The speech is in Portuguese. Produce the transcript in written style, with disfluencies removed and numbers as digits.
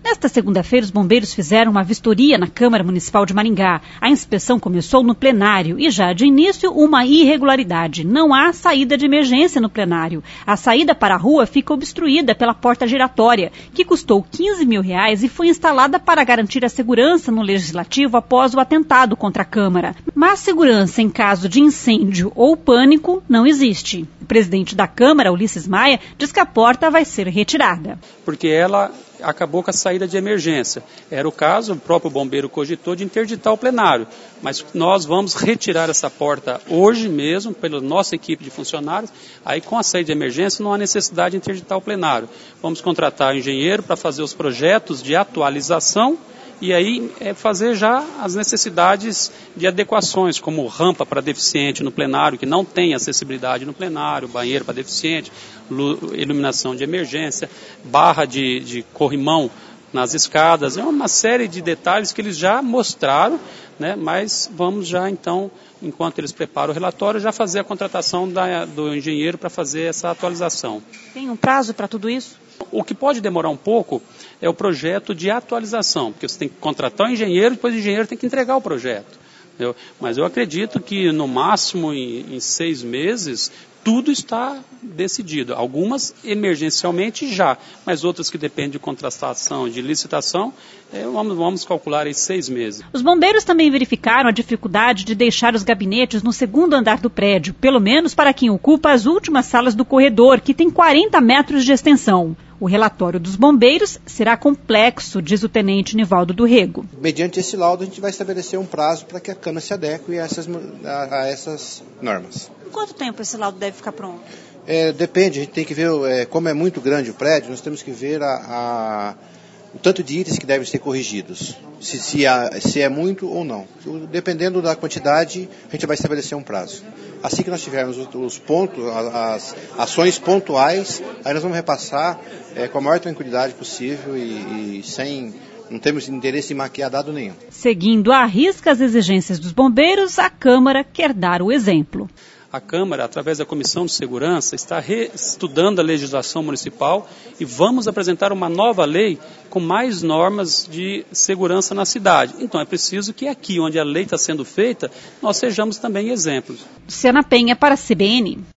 Nesta segunda-feira, os bombeiros fizeram uma vistoria na Câmara Municipal de Maringá. A inspeção começou no plenário e já de início uma irregularidade. Não há saída de emergência no plenário. A saída para a rua fica obstruída pela porta giratória, que custou R$15 mil e foi instalada para garantir a segurança no Legislativo após o atentado contra a Câmara. Mas segurança em caso de incêndio ou pânico não existe. O presidente da Câmara, Ulisses Maia, diz que a porta vai ser retirada. Porque ela acabou com a saída de emergência. Era o caso, o próprio bombeiro cogitou de interditar o plenário. Mas nós vamos retirar essa porta hoje mesmo, pela nossa equipe de funcionários. Aí com a saída de emergência não há necessidade de interditar o plenário. Vamos contratar o engenheiro para fazer os projetos de atualização e aí fazer já as necessidades de adequações, como rampa para deficiente no plenário, que não tem acessibilidade no plenário, banheiro para deficiente, iluminação de emergência, barra de corrimão nas escadas, é uma série de detalhes que eles já mostraram, né, mas vamos já então, enquanto eles preparam o relatório, já fazer a contratação do engenheiro para fazer essa atualização. Tem um prazo para tudo isso? O que pode demorar um pouco é o projeto de atualização, porque você tem que contratar o engenheiro e depois o engenheiro tem que entregar o projeto. Entendeu? Mas eu acredito que no máximo em 6 meses tudo está decidido. Algumas emergencialmente já, mas outras que dependem de contratação, de licitação, vamos calcular em 6 meses. Os bombeiros também verificaram a dificuldade de deixar os gabinetes no segundo andar do prédio, pelo menos para quem ocupa as últimas salas do corredor, que tem 40 metros de extensão. O relatório dos bombeiros será complexo, diz o tenente Nivaldo do Rego. Mediante esse laudo, a gente vai estabelecer um prazo para que a Câmara se adeque a essas normas. Em quanto tempo esse laudo deve ficar pronto? Depende, a gente tem que ver, como é muito grande o prédio, nós temos que ver o tanto de itens que devem ser corrigidos, se é muito ou não. Dependendo da quantidade, a gente vai estabelecer um prazo. Assim que nós tivermos os pontos, as ações pontuais, aí nós vamos repassar com a maior tranquilidade possível e sem... Não temos interesse em maquiar dado nenhum. Seguindo à risca as exigências dos bombeiros, a Câmara quer dar o exemplo. A Câmara, através da Comissão de Segurança, está reestudando a legislação municipal e vamos apresentar uma nova lei com mais normas de segurança na cidade. Então é preciso que aqui, onde a lei está sendo feita, nós sejamos também exemplos. Luciana Penha para a CBN.